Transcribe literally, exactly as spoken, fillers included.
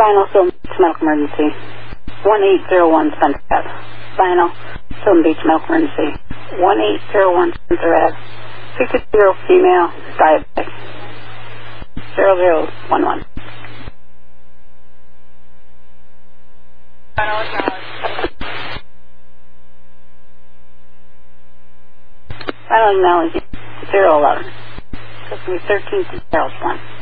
Final Film Beach Medical Emergency. one eight zero one Spencer Ave. Final Film Beach Medical Emergency. one eight zero one Spencer Ave. sixty-zero female diabetic. zero zero one one. Final acknowledge. Final acknowledge zero eleven. Customer thirteen to zero one.